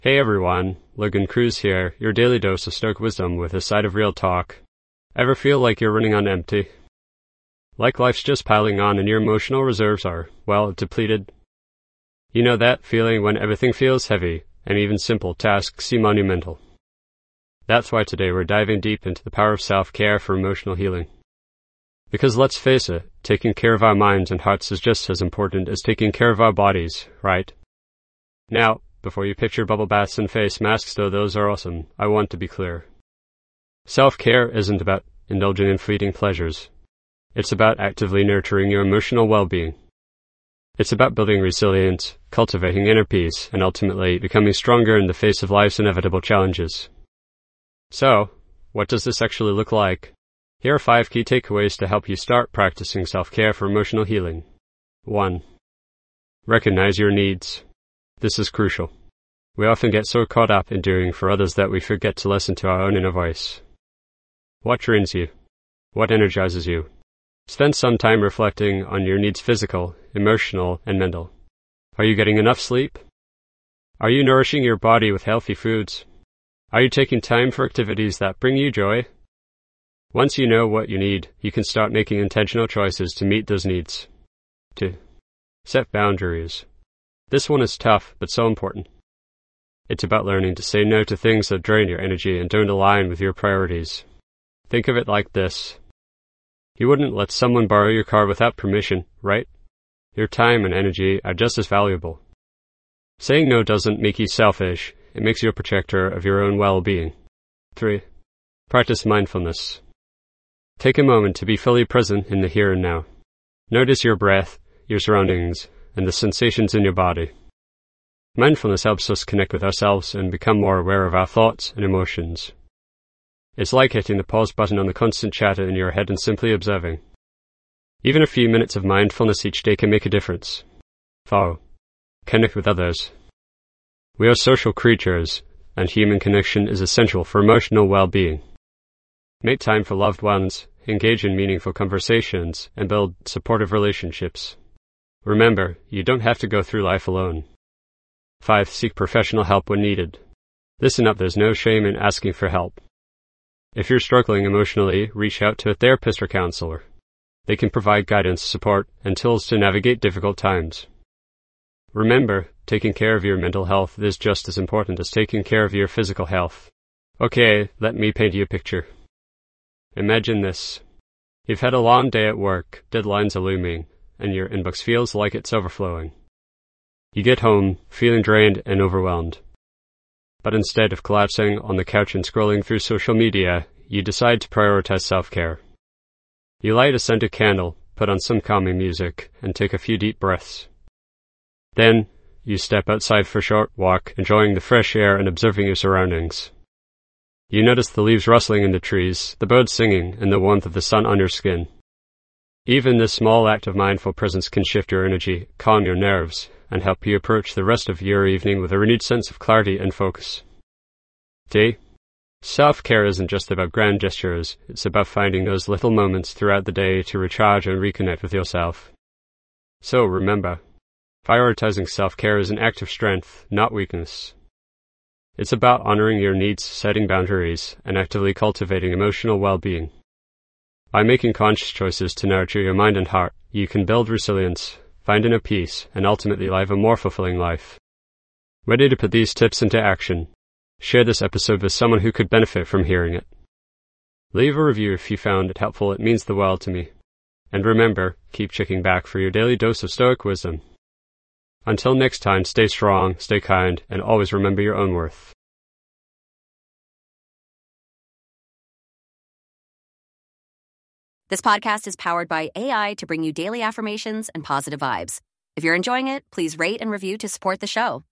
Hey everyone, Logan Cruz here, your daily dose of Stoic wisdom with a side of real talk. Ever feel like you're running on empty? Like life's just piling on and your emotional reserves are, well, depleted? You know that feeling when everything feels heavy, and even simple tasks seem monumental. That's why today we're diving deep into the power of self-care for emotional healing. Because let's face it, taking care of our minds and hearts is just as important as taking care of our bodies, right? Now, before you picture bubble baths and face masks, though those are awesome, I want to be clear. Self-care isn't about indulging in fleeting pleasures. It's about actively nurturing your emotional well-being. It's about building resilience, cultivating inner peace, and ultimately becoming stronger in the face of life's inevitable challenges. So, what does this actually look like? Here are 5 key takeaways to help you start practicing self-care for emotional healing. 1. Recognize your needs. This is crucial. We often get so caught up in doing for others that we forget to listen to our own inner voice. What drains you? What energizes you? Spend some time reflecting on your needs: physical, emotional, and mental. Are you getting enough sleep? Are you nourishing your body with healthy foods? Are you taking time for activities that bring you joy? Once you know what you need, you can start making intentional choices to meet those needs. 2. Set boundaries. This one is tough, but so important. It's about learning to say no to things that drain your energy and don't align with your priorities. Think of it like this. You wouldn't let someone borrow your car without permission, right? Your time and energy are just as valuable. Saying no doesn't make you selfish, it makes you a protector of your own well-being. 3. Practice mindfulness. Take a moment to be fully present in the here and now. Notice your breath, your surroundings, and the sensations in your body. Mindfulness helps us connect with ourselves and become more aware of our thoughts and emotions. It's like hitting the pause button on the constant chatter in your head and simply observing. Even a few minutes of mindfulness each day can make a difference. 4. Connect with others. We are social creatures, and human connection is essential for emotional well-being. Make time for loved ones, engage in meaningful conversations, and build supportive relationships. Remember, you don't have to go through life alone. 5. Seek professional help when needed. Listen up, there's no shame in asking for help. If you're struggling emotionally, reach out to a therapist or counselor. They can provide guidance, support, and tools to navigate difficult times. Remember, taking care of your mental health is just as important as taking care of your physical health. Okay, let me paint you a picture. Imagine this. You've had a long day at work, deadlines are looming, and your inbox feels like it's overflowing. You get home, feeling drained and overwhelmed. But instead of collapsing on the couch and scrolling through social media, you decide to prioritize self-care. You light a scented candle, put on some calming music, and take a few deep breaths. Then, you step outside for a short walk, enjoying the fresh air and observing your surroundings. You notice the leaves rustling in the trees, the birds singing, and the warmth of the sun on your skin. Even this small act of mindful presence can shift your energy, calm your nerves, and help you approach the rest of your evening with a renewed sense of clarity and focus. D. Self-care isn't just about grand gestures, it's about finding those little moments throughout the day to recharge and reconnect with yourself. So remember, prioritizing self-care is an act of strength, not weakness. It's about honoring your needs, setting boundaries, and actively cultivating emotional well-being. By making conscious choices to nurture your mind and heart, you can build resilience, find inner peace, and ultimately live a more fulfilling life. Ready to put these tips into action? Share this episode with someone who could benefit from hearing it. Leave a review if you found it helpful, it means the world to me. And remember, keep checking back for your daily dose of Stoic wisdom. Until next time, stay strong, stay kind, and always remember your own worth. This podcast is powered by AI to bring you daily affirmations and positive vibes. If you're enjoying it, please rate and review to support the show.